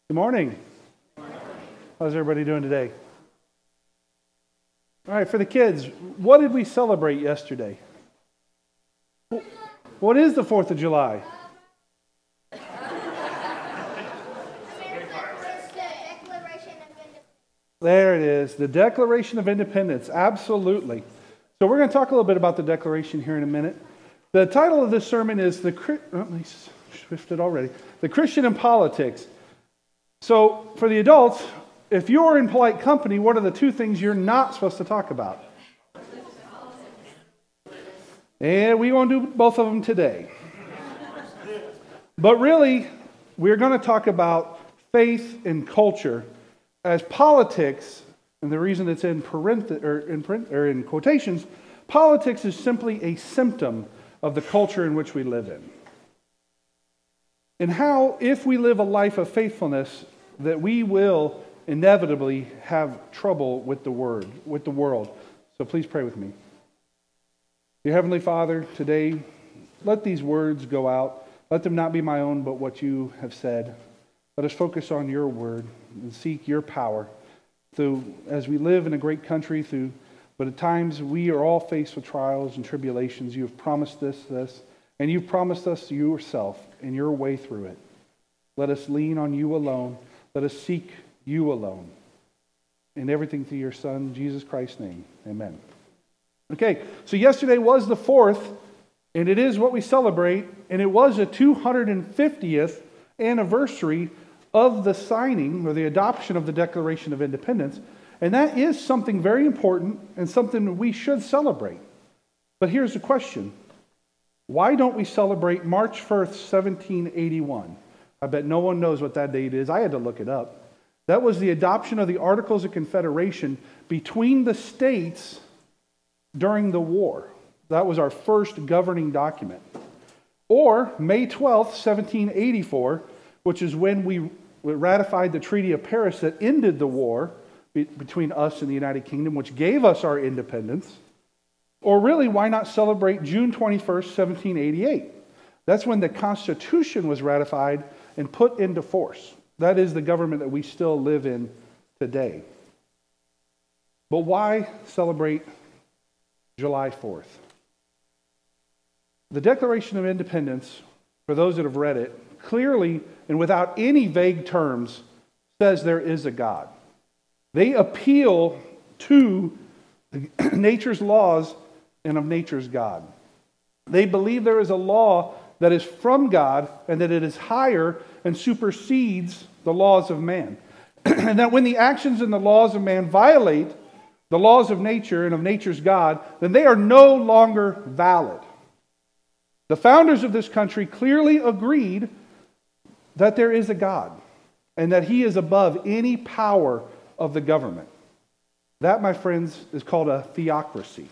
Good morning. How's everybody doing today? All right, for the kids, what did we celebrate yesterday? What is the 4th of July? There it is, the Declaration of Independence, absolutely. So we're going to talk a little bit about the Declaration here in a minute. The title of this sermon is The Christian in Politics. So for the adults, if you're in polite company, what are the two things you're not supposed to talk about? And we won't do both of them today. But really, we're going to talk about faith and culture as politics, and the reason it's in quotations, politics is simply a symptom of the culture in which we live in. And how, if we live a life of faithfulness, that we will inevitably have trouble with the world. So please pray with me. Dear Heavenly Father, today, let these words go out. Let them not be my own, but what you have said. Let us focus on your word and seek your power. As we live in a great country, but at times we are all faced with trials and tribulations. You have promised this, and you've promised us yourself and your way through it. Let us lean on you alone. Let us seek you alone. In everything through your Son, Jesus Christ's name. Amen. Okay, so yesterday was the 4th, and it is what we celebrate, and it was a 250th anniversary of the signing or the adoption of the Declaration of Independence, and that is something very important and something that we should celebrate. But here's the question. Why don't we celebrate March 1st, 1781? I bet no one knows what that date is. I had to look it up. That was the adoption of the Articles of Confederation between the states during the war. That was our first governing document. Or May 12th, 1784, which is when we ratified the Treaty of Paris that ended the war between us and the United Kingdom, which gave us our independence. Or really, why not celebrate June 21st, 1788? That's when the Constitution was ratified and put into force. That is the government that we still live in today. But why celebrate July 4th? The Declaration of Independence, for those that have read it, clearly and without any vague terms says there is a God. They appeal to nature's laws and of nature's God. They believe there is a law that is from God and that it is higher and supersedes the laws of man. And that when the actions and the laws of man violate the laws of nature and of nature's God, then they are no longer valid. The founders of this country clearly agreed that there is a God and that he is above any power of the government. That, my friends, is called a theocracy.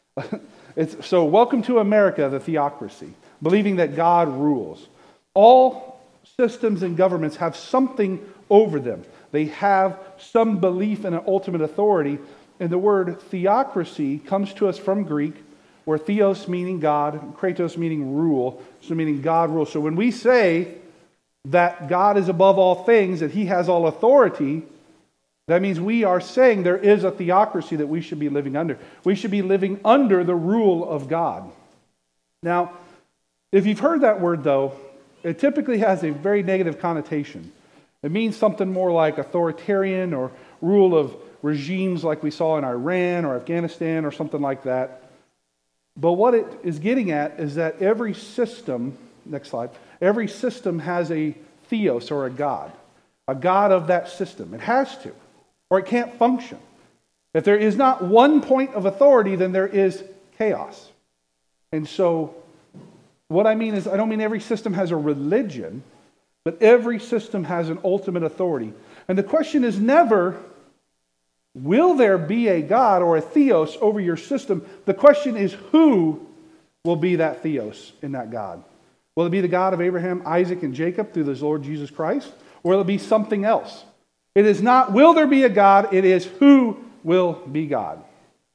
So welcome to America, the theocracy, believing that God rules. All systems and governments have something over them. They have some belief in an ultimate authority. And the word theocracy comes to us from Greek, where theos meaning God, kratos meaning rule, so meaning God rules. So when we say that God is above all things, that he has all authority, that means we are saying there is a theocracy that we should be living under. We should be living under the rule of God. Now, if you've heard that word, though, it typically has a very negative connotation. It means something more like authoritarian or rule of regimes like we saw in Iran or Afghanistan or something like that. But what it is getting at is that every system, next slide, every system has a theos or a god of that system. It has to, or it can't function. If there is not one point of authority, then there is chaos. And so what I mean is, I don't mean every system has a religion, but every system has an ultimate authority. And the question is never, will there be a God or a theos over your system? The question is, who will be that theos in that God? Will it be the God of Abraham, Isaac, and Jacob through the Lord Jesus Christ? Or will it be something else? It is not, will there be a God? It is, who will be God?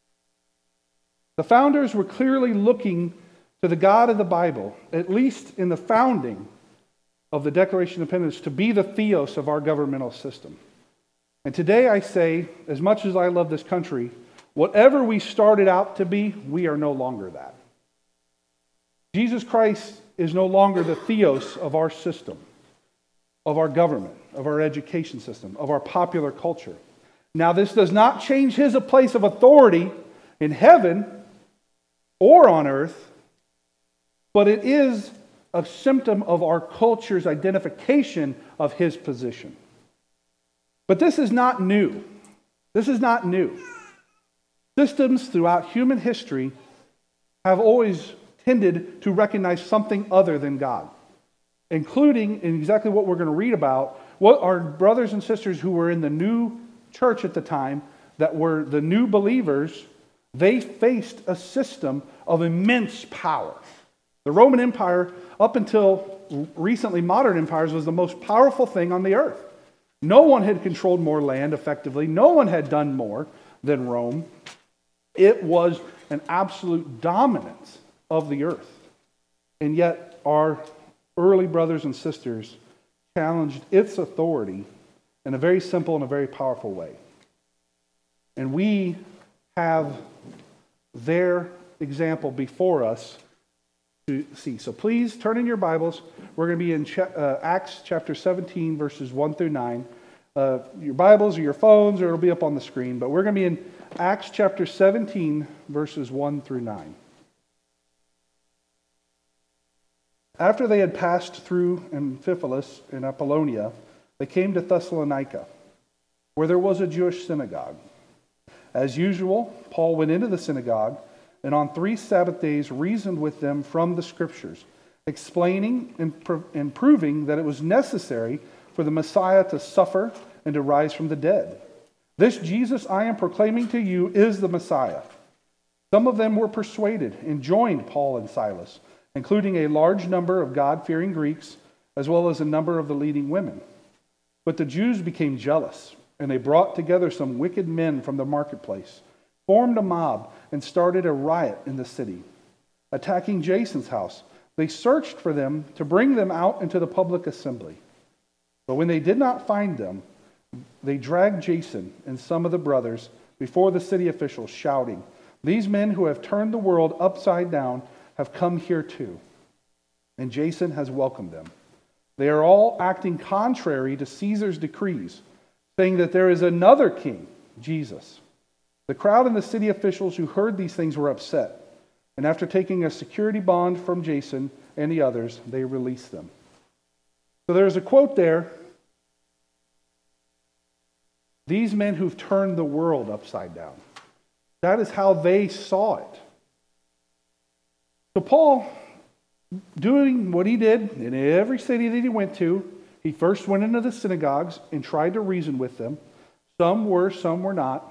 The founders were clearly looking to the God of the Bible, at least in the founding, of the Declaration of Independence to be the theos of our governmental system. And today I say, as much as I love this country, whatever we started out to be, we are no longer that. Jesus Christ is no longer the theos of our system, of our government, of our education system, of our popular culture. Now, this does not change his place of authority in heaven or on earth, but it is a symptom of our culture's identification of his position. But this is not new. This is not new. Systems throughout human history have always tended to recognize something other than God, including in exactly what we're going to read about, what our brothers and sisters who were in the new church at the time, that were the new believers, they faced a system of immense power. The Roman Empire, up until recently modern empires, was the most powerful thing on the earth. No one had controlled more land effectively. No one had done more than Rome. It was an absolute dominance of the earth. And yet our early brothers and sisters challenged its authority in a very simple and a very powerful way. And we have their example before us to see. So please turn in your Bibles. We're going to be in Acts chapter 17, verses 1 through 9. Your Bibles or your phones, or it'll be up on the screen. But we're going to be in Acts chapter 17, verses 1 through 9. After they had passed through Amphipolis and Apollonia, they came to Thessalonica, where there was a Jewish synagogue. As usual, Paul went into the synagogue, and on 3 Sabbath days reasoned with them from the Scriptures, explaining and proving that it was necessary for the Messiah to suffer and to rise from the dead. This Jesus I am proclaiming to you is the Messiah. Some of them were persuaded and joined Paul and Silas, including a large number of God-fearing Greeks, as well as a number of the leading women. But the Jews became jealous, and they brought together some wicked men from the marketplace, formed a mob, and started a riot in the city. Attacking Jason's house, they searched for them to bring them out into the public assembly. But when they did not find them, they dragged Jason and some of the brothers before the city officials, shouting, "These men who have turned the world upside down have come here too." And Jason has welcomed them. They are all acting contrary to Caesar's decrees, saying that there is another king, Jesus. The crowd and the city officials who heard these things were upset, and after taking a security bond from Jason and the others, they released them. So there's a quote there. These men who've turned the world upside down. That is how they saw it. So Paul, doing what he did in every city that he went to, he first went into the synagogues and tried to reason with them. Some were, some were not.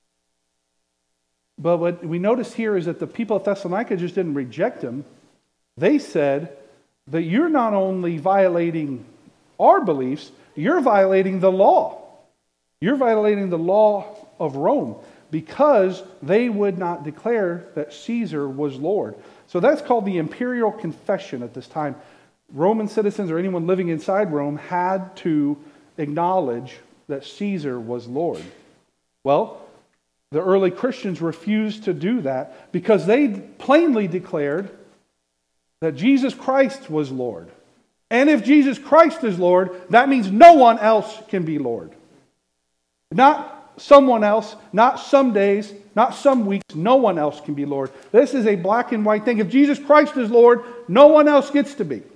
But what we notice here is that the people of Thessalonica just didn't reject him. They said that you're not only violating our beliefs, you're violating the law. You're violating the law of Rome, because they would not declare that Caesar was Lord. So that's called the imperial confession at this time. Roman citizens or anyone living inside Rome had to acknowledge that Caesar was Lord. Well, the early Christians refused to do that because they plainly declared that Jesus Christ was Lord. And if Jesus Christ is Lord, that means no one else can be Lord. Not someone else, not some days, not some weeks, no one else can be Lord. This is a black and white thing. If Jesus Christ is Lord, no one else gets to be.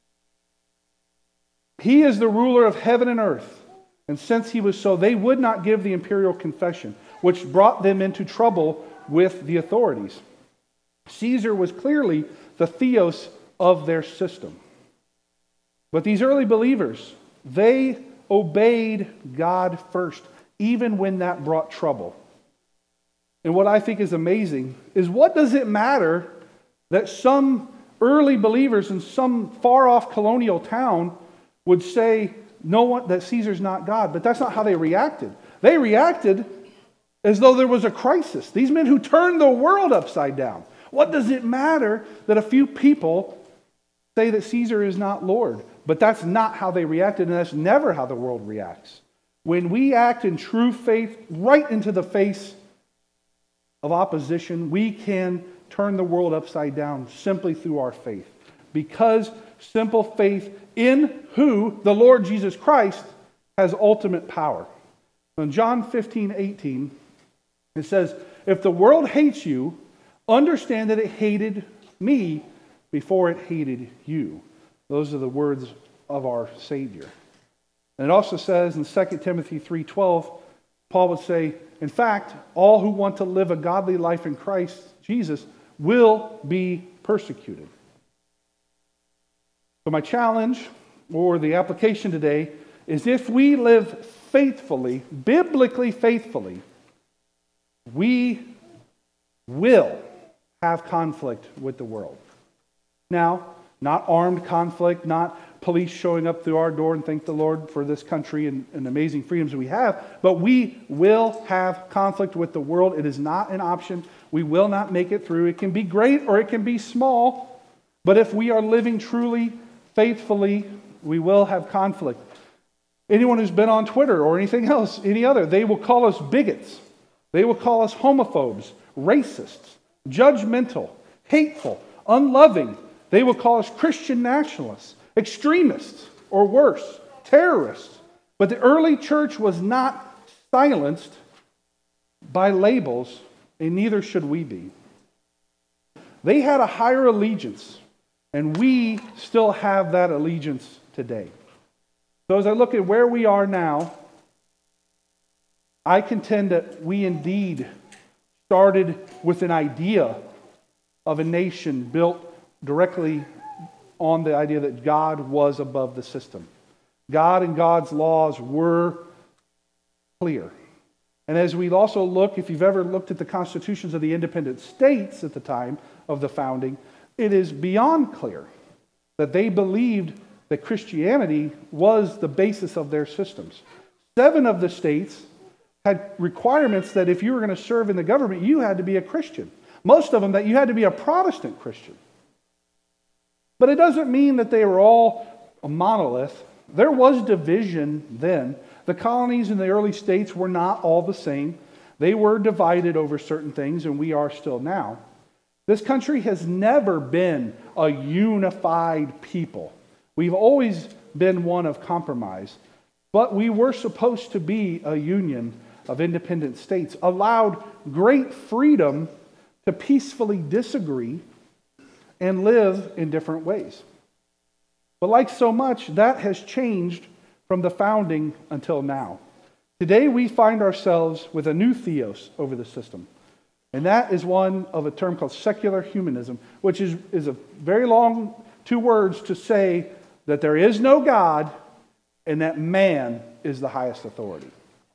He is the ruler of heaven and earth. And since he was so, they would not give the imperial confession, which brought them into trouble with the authorities. Caesar was clearly the theos of their system. But these early believers, they obeyed God first, even when that brought trouble. And what I think is amazing is, what does it matter that some early believers in some far-off colonial town would say that Caesar's not God? But that's not how they reacted. They reacted as though there was a crisis. These men who turned the world upside down. What does it matter that a few people say that Caesar is not Lord? But that's not how they reacted, and that's never how the world reacts. When we act in true faith right into the face of opposition, we can turn the world upside down simply through our faith. Because simple faith in who, the Lord Jesus Christ, has ultimate power. In John 15:18, it says, "If the world hates you, understand that it hated me before it hated you." Those are the words of our Savior. And it also says in 2 Timothy 3:12, Paul would say, in fact, all who want to live a godly life in Christ Jesus will be persecuted. So my challenge, or the application today, is if we live faithfully, biblically faithfully, we will have conflict with the world. Now, not armed conflict, not police showing up through our door, and thank the Lord for this country and amazing freedoms we have, but we will have conflict with the world. It is not an option. We will not make it through. It can be great or it can be small, but if we are living truly, faithfully, we will have conflict. Anyone who's been on Twitter or anything else, any other, they will call us bigots. They will call us homophobes, racists, judgmental, hateful, unloving. They will call us Christian nationalists, extremists, or worse, terrorists. But the early church was not silenced by labels, and neither should we be. They had a higher allegiance, and we still have that allegiance today. So as I look at where we are now, I contend that we indeed started with an idea of a nation built directly on the idea that God was above the system. God and God's laws were clear. And as we also look, if you've ever looked at the constitutions of the independent states at the time of the founding, it is beyond clear that they believed that Christianity was the basis of their systems. 7 of the states had requirements that if you were going to serve in the government, you had to be a Christian. Most of them that you had to be a Protestant Christian. But it doesn't mean that they were all a monolith. There was division then. The colonies in the early states were not all the same. They were divided over certain things, and we are still now. This country has never been a unified people. We've always been one of compromise. But we were supposed to be a union of independent states, allowed great freedom to peacefully disagree and live in different ways. But like so much, that has changed from the founding until now. Today we find ourselves with a new theos over the system. And that is one of a term called secular humanism, which is a very long 2 words to say that there is no God and that man is the highest authority.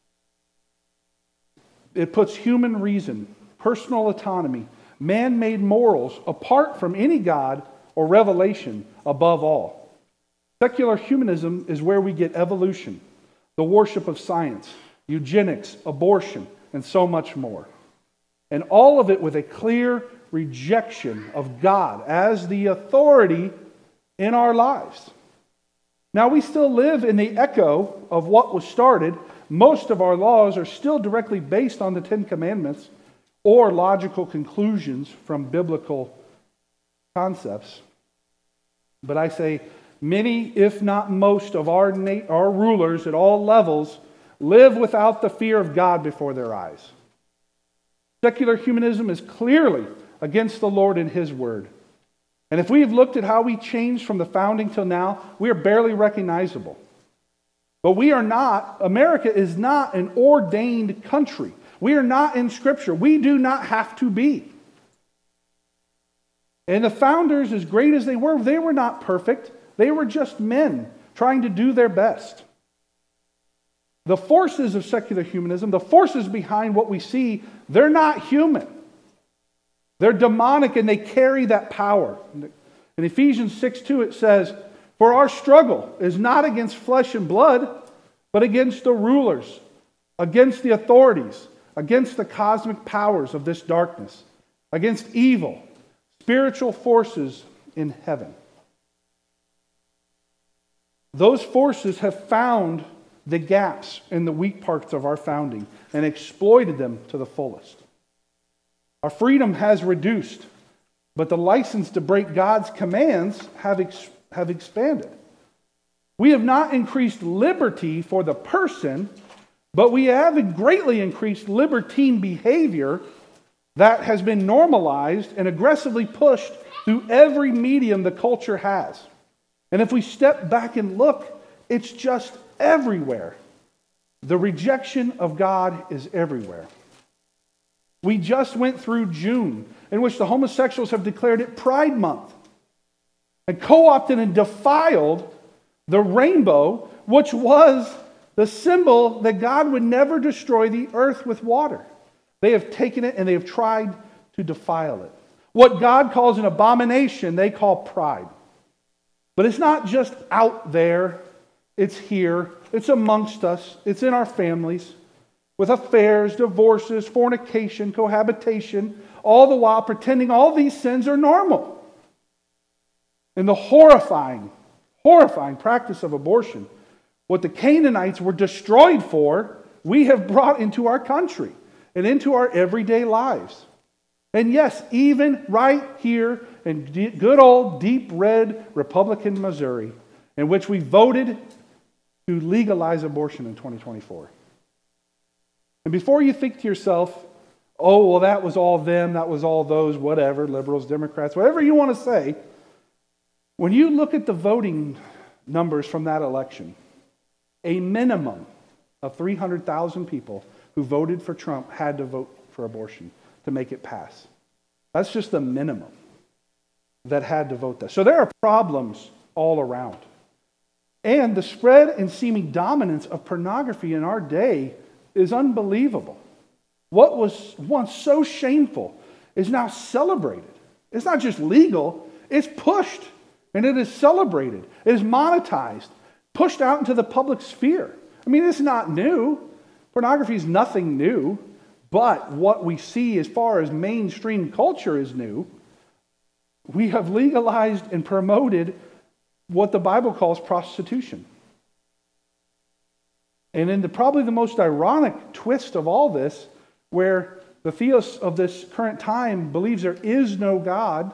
It puts human reason, personal autonomy, man-made morals apart from any God or revelation above all. Secular humanism is where we get evolution, the worship of science, eugenics, abortion, and so much more. And all of it with a clear rejection of God as the authority in our lives. Now, we still live in the echo of what was started. Most of our laws are still directly based on the 10 Commandments or logical conclusions from biblical concepts. But I say many, if not most, of our rulers at all levels live without the fear of God before their eyes. Secular humanism is clearly against the Lord and His Word. And if we've looked at how we changed from the founding till now, we are barely recognizable. But we are not, America is not an ordained country. We are not in Scripture. We do not have to be. And the founders, as great as they were not perfect. They were just men trying to do their best. The forces of secular humanism, the forces behind what we see, they're not human. They're demonic and they carry that power. In Ephesians 6:2 it says, "For our struggle is not against flesh and blood, but against the rulers, against the authorities, against the cosmic powers of this darkness, against evil, spiritual forces in heaven." those forces have found the gaps in the weak parts of our founding and exploited them to the fullest. Our freedom has reduced, but the license to break God's commands have expanded. We have not increased liberty for the person, but we have greatly increased libertine behavior that has been normalized and aggressively pushed through every medium the culture has. And if we step back and look, it's just everywhere. The rejection of God is everywhere. We just went through June, in which the homosexuals have declared it Pride Month and co-opted and defiled the rainbow, which was the symbol that God would never destroy the earth with water. They have taken it and they have tried to defile it. What God calls an abomination, they call pride. But it's not just out there, it's here, it's amongst us, it's in our families, with affairs, divorces, fornication, cohabitation, all the while pretending all these sins are normal. And the horrifying practice of abortion, what the Canaanites were destroyed for, we have brought into our country and into our everyday lives. And yes, even right here in good old deep red Republican Missouri, in which we voted to legalize abortion in 2024. And before you think to yourself, oh, well, that was all them, that was all those, whatever, liberals, Democrats, whatever you want to say, when you look at the voting numbers from that election, a minimum of 300,000 people who voted for Trump had to vote for abortion to make it pass. That's just the minimum that had to vote that. So there are problems all around. And the spread and seeming dominance of pornography in our day is unbelievable. What was once so shameful is now celebrated. It's not just legal, it's pushed and it is celebrated. It is monetized, pushed out into the public sphere. I mean, it's not new. Pornography is nothing new, but what we see as far as mainstream culture is new. We have legalized and promoted what the Bible calls prostitution. And in probably the most ironic twist of all this, where the theist of this current time believes there is no God,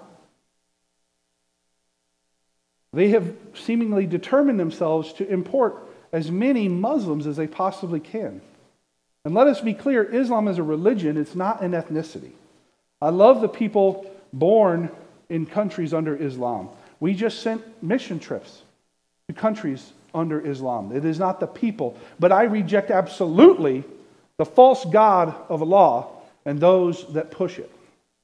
they have seemingly determined themselves to import as many Muslims as they possibly can. And let us be clear, Islam is a religion, it's not an ethnicity. I love the people born in countries under Islam. We just sent mission trips to countries under Islam. It is not the people. But I reject absolutely the false god of Allah and those that push it.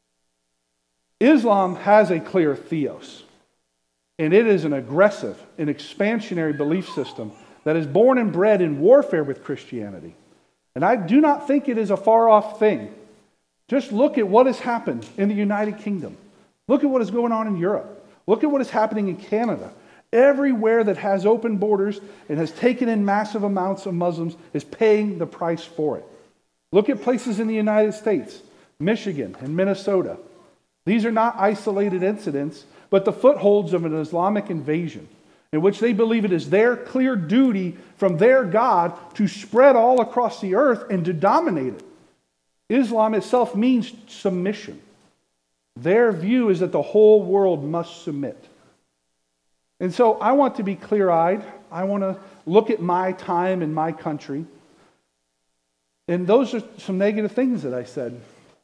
Islam has a clear theos. And it is an aggressive and expansionary belief system that is born and bred in warfare with Christianity. And I do not think it is a far-off thing. Just look at what has happened in the United Kingdom. Look at what is going on in Europe. Look at what is happening in Canada. Everywhere that has open borders and has taken in massive amounts of Muslims is paying the price for it. Look at places in the United States, Michigan and Minnesota. These are not isolated incidents, but the footholds of an Islamic invasion in which they believe it is their clear duty from their God to spread all across the earth and to dominate it. Islam itself means submission. Their view is that the whole world must submit. And so I want to be clear-eyed. I want to look at my time and my country. And those are some negative things that I said.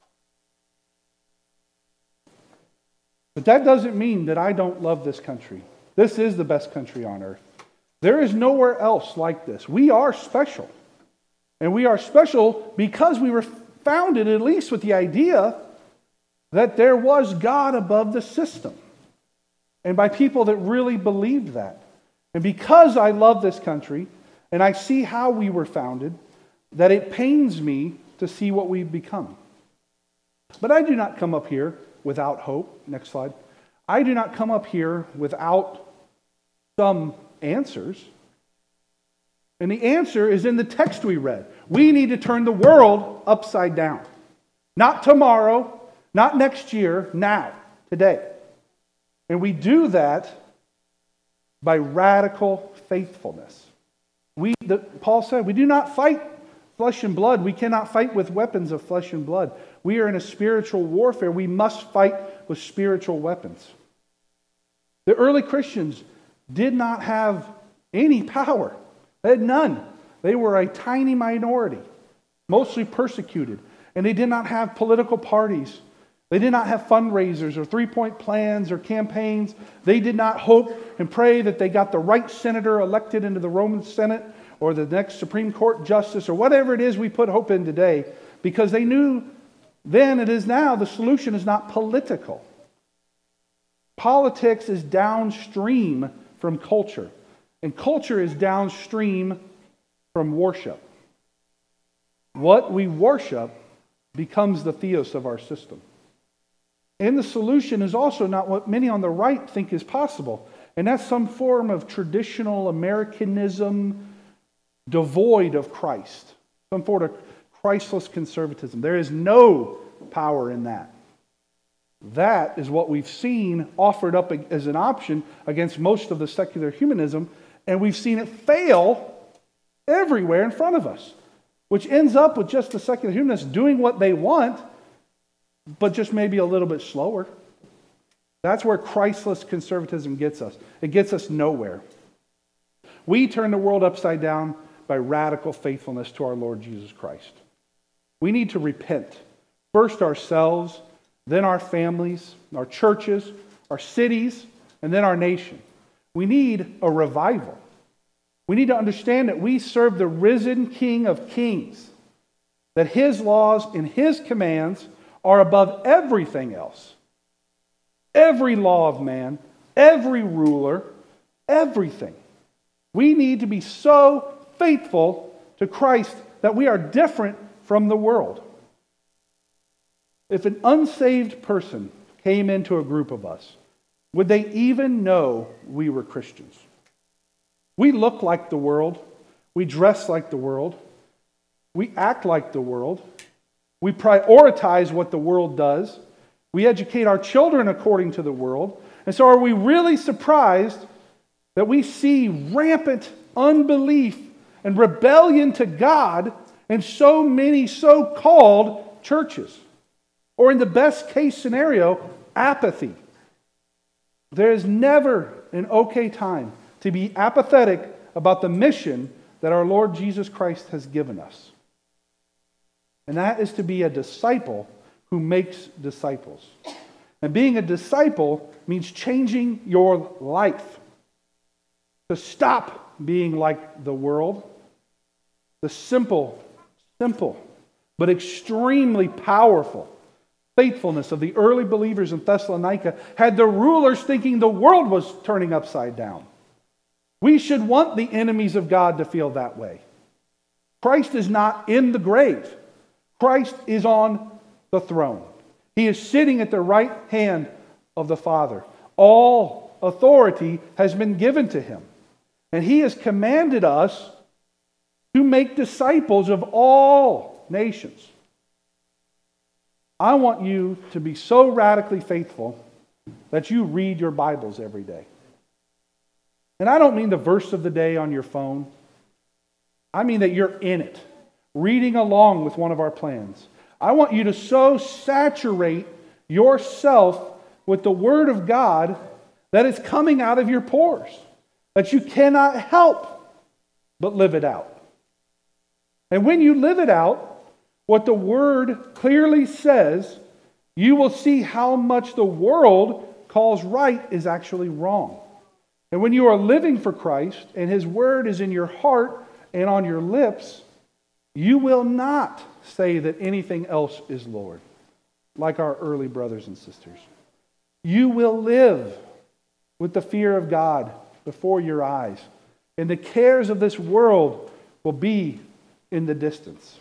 But that doesn't mean that I don't love this country. This is the best country on earth. There is nowhere else like this. We are special. And we are special because we were founded at least with the idea that there was God above the system. And by people that really believed that. And because I love this country, and I see how we were founded, that it pains me to see what we've become. But I do not come up here without hope. Next slide. I do not come up here without some answers. And the answer is in the text we read. We need to turn the world upside down. Not tomorrow, not next year, now, today. And we do that by radical faithfulness. Paul said, we do not fight flesh and blood. We cannot fight with weapons of flesh and blood. We are in a spiritual warfare. We must fight with spiritual weapons. The early Christians did not have any power. They had none. They were a tiny minority, mostly persecuted. And they did not have political parties. They did not have fundraisers or three-point plans or campaigns. They did not hope and pray that they got the right senator elected into the Roman Senate or the next Supreme Court justice or whatever it is we put hope in today, because they knew then, it is now, the solution is not political. Politics is downstream from culture, and culture is downstream from worship. What we worship becomes the theos of our system. And the solution is also not what many on the right think is possible, and that's some form of traditional Americanism devoid of Christ, some sort of Christless conservatism. There is no power in that. That is what we've seen offered up as an option against most of the secular humanism, and we've seen it fail everywhere in front of us, which ends up with just the secular humanists doing what they want, but just maybe a little bit slower. That's where Christless conservatism gets us. It gets us nowhere. We turn the world upside down by radical faithfulness to our Lord Jesus Christ. We need to repent. First ourselves, then our families, our churches, our cities, and then our nation. We need a revival. We need to understand that we serve the risen King of Kings, that His laws and His commands are above everything else. Every law of man, every ruler, everything. We need to be so faithful to Christ that we are different from the world. If an unsaved person came into a group of us, would they even know we were Christians? We look like the world. We dress like the world. We act like the world. We prioritize what the world does. We educate our children according to the world. And so are we really surprised that we see rampant unbelief and rebellion to God in so many so-called churches? Or in the best case scenario, apathy. There is never an okay time to be apathetic about the mission that our Lord Jesus Christ has given us. And that is to be a disciple who makes disciples. And being a disciple means changing your life. To stop being like the world. The simple, but extremely powerful faithfulness of the early believers in Thessalonica had the rulers thinking the world was turning upside down. We should want the enemies of God to feel that way. Christ is not in the grave. Christ is on the throne. He is sitting at the right hand of the Father. All authority has been given to Him. And He has commanded us to make disciples of all nations. I want you to be so radically faithful that you read your Bibles every day. And I don't mean the verse of the day on your phone. I mean that you're in it, reading along with one of our plans. I want you to so saturate yourself with the Word of God that it's coming out of your pores, that you cannot help but live it out. And when you live it out, what the Word clearly says, you will see how much the world calls right is actually wrong. And when you are living for Christ and His Word is in your heart and on your lips, you will not say that anything else is Lord, like our early brothers and sisters. You will live with the fear of God before your eyes, and the cares of this world will be in the distance.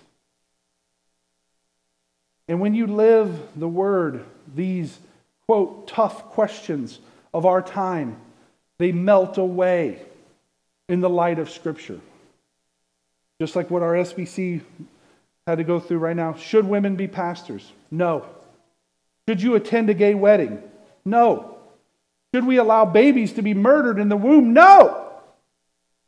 And when you live the Word, these, quote, tough questions of our time, they melt away in the light of Scripture. Just like what our SBC had to go through right now. Should women be pastors? No. Should you attend a gay wedding? No. Should we allow babies to be murdered in the womb? No.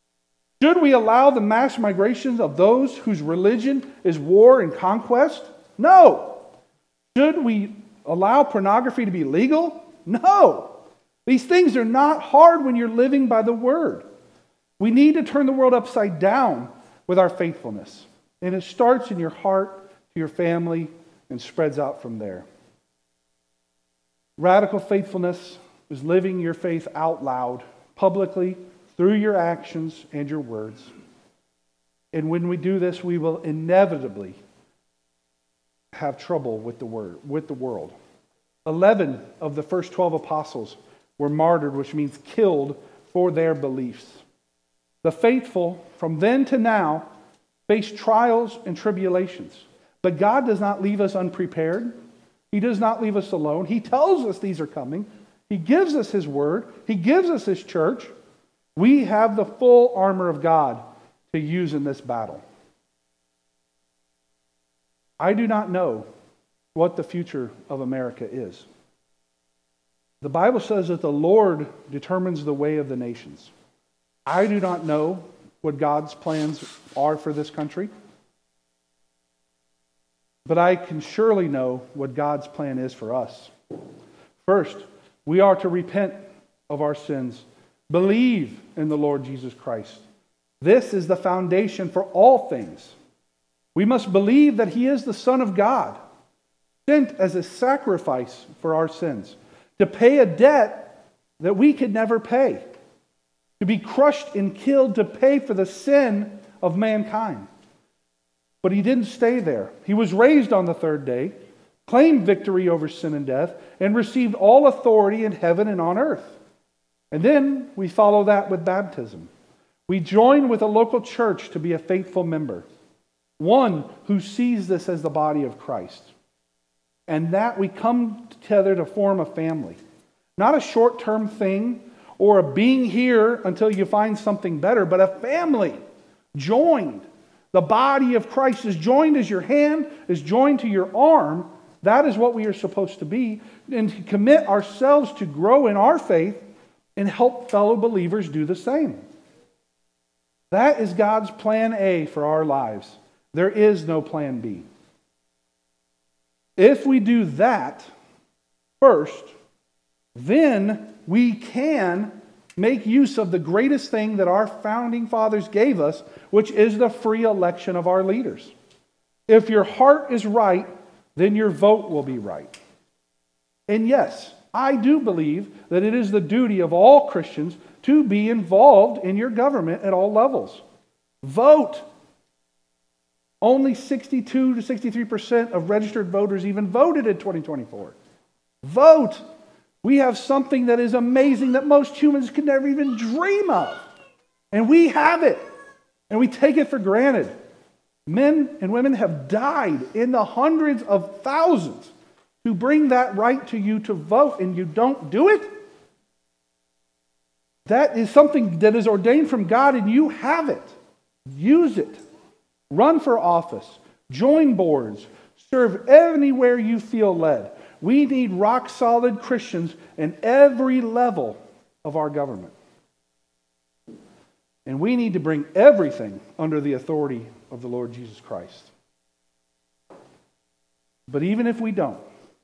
Should we allow the mass migrations of those whose religion is war and conquest? No. Should we allow pornography to be legal? No. These things are not hard when you're living by the Word. We need to turn the world upside down with our faithfulness. And it starts in your heart, to your family, and spreads out from there. Radical faithfulness is living your faith out loud, publicly, through your actions and your words. And when we do this, we will inevitably have trouble with the world. 11 of the first 12 apostles were martyred, which means killed for their beliefs. The faithful, from then to now, face trials and tribulations. But God does not leave us unprepared. He does not leave us alone. He tells us these are coming. He gives us His Word. He gives us His church. We have the full armor of God to use in this battle. I do not know what the future of America is. The Bible says that the Lord determines the way of the nations. I do not know what God's plans are for this country, but I can surely know what God's plan is for us. First, we are to repent of our sins, believe in the Lord Jesus Christ. This is the foundation for all things. We must believe that He is the Son of God, sent as a sacrifice for our sins, to pay a debt that we could never pay, to be crushed and killed to pay for the sin of mankind. But He didn't stay there. He was raised on the third day, claimed victory over sin and death, and received all authority in heaven and on earth. And then we follow that with baptism. We join with a local church to be a faithful member, one who sees this as the body of Christ. And that we come together to form a family. Not a short-term thing or a being here until you find something better, but a family joined. The body of Christ is joined as your hand is joined to your arm. That is what we are supposed to be, and to commit ourselves to grow in our faith and help fellow believers do the same. That is God's plan A for our lives. There is no plan B. If we do that first, then we can make use of the greatest thing that our founding fathers gave us, which is the free election of our leaders. If your heart is right, then your vote will be right. And yes, I do believe that it is the duty of all Christians to be involved in your government at all levels. Vote. Only 62 to 63% of registered voters even voted in 2024. Vote. We have something that is amazing that most humans could never even dream of. And we have it. And we take it for granted. Men and women have died in the hundreds of thousands to bring that right to you to vote, and you don't do it? That is something that is ordained from God, and you have it. Use it. Run for office. Join boards. Serve anywhere you feel led. We need rock-solid Christians in every level of our government. And we need to bring everything under the authority of the Lord Jesus Christ. But even if we don't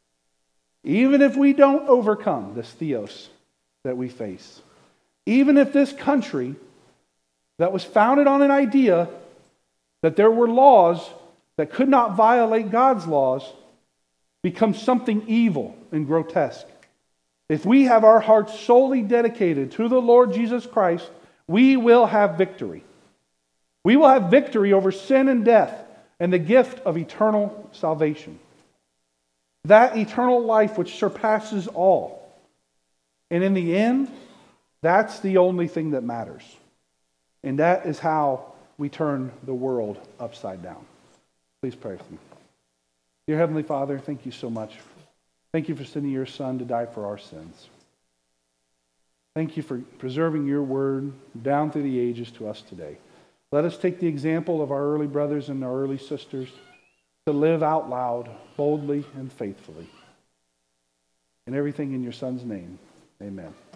overcome this theos that we face, even if this country that was founded on an idea that there were laws that could not violate God's laws becomes something evil and grotesque, if we have our hearts solely dedicated to the Lord Jesus Christ, we will have victory. We will have victory over sin and death and the gift of eternal salvation. That eternal life which surpasses all. And in the end, that's the only thing that matters. And that is how we turn the world upside down. Please pray with me. Dear Heavenly Father, thank you so much. Thank you for sending your Son to die for our sins. Thank you for preserving your word down through the ages to us today. Let us take the example of our early brothers and our early sisters to live out loud, boldly, and faithfully. And everything in your Son's name. Amen.